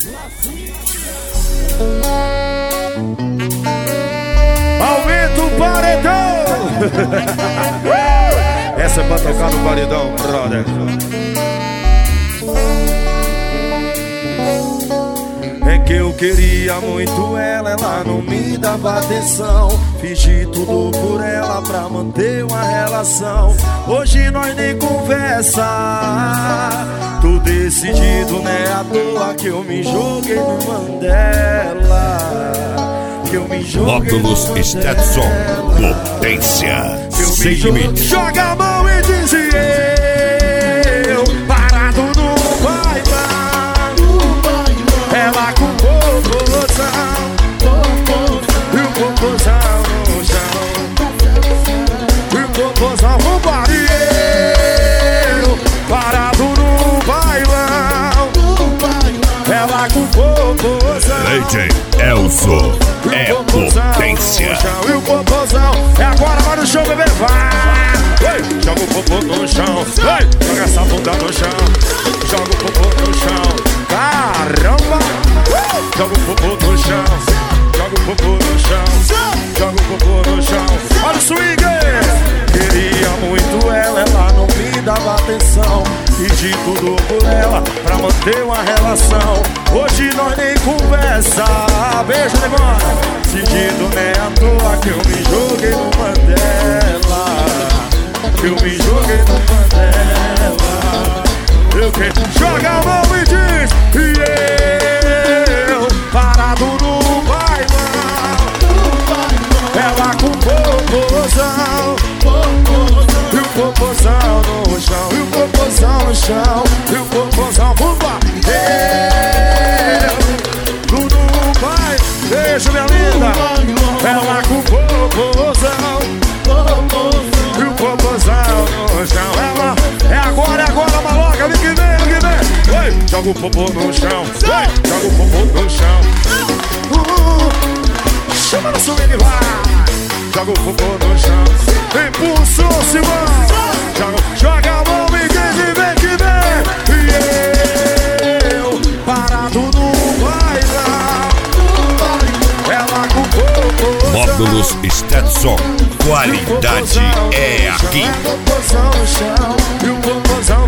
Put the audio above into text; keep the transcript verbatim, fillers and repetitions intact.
Aumenta o paredão. Essa é pra tocar no paredão, brother. É que eu queria muito ela, ela não me dava atenção. Fiz de tudo por ela pra manter uma relação. Hoje nós nem conversa. Tô decidido, né? À toa que eu me joguei no Mandela. Que eu me joguei Módulos no Stetson, potência sem limite. Joga a mão e diz eu, parado no bailão. Ela com popozão, e o popozão no chão. E o popozão no barulho, parado no bailão. Ela com popozão, D J Elson é potência. E o popozão é agora, vai no chão, bebê, vai. Ei, joga o popô no chão, ei, joga essa bunda no chão. Joga o popô no chão, caramba. Joga o popô no chão, joga o popô no chão, joga o popô no chão. Olha o swing. Queria muito ela, ela não me dava atenção. Pedi tudo por ela pra manter uma relação. Hoje nós nem conversa. Beijo, demora. Seguido, né? À toa que eu me joguei no Mandela. Eu me joguei no Mandela. Eu que joga a mão e diz e eu, parado no bailão. Ela com popozão, e o popozão no chão, e o popozão no chão, e o popozão no bailão. Tudo vai, beijo minha linda. Ela com popozão, e o popozão no chão. Ela é agora, é agora, maloca, vem que vem, vem que vem. Oi, joga o popô no chão, oi, joga o popô no chão. Uh, chama no swing, vai. Joga o popô no chão, impulsou, Simão. Joga, joga a mão e diz vem que vem. E eu, parado no bailão. Ela com popozão. Módulos Stetson, qualidade é aqui. E o popozão no chão, e o popozão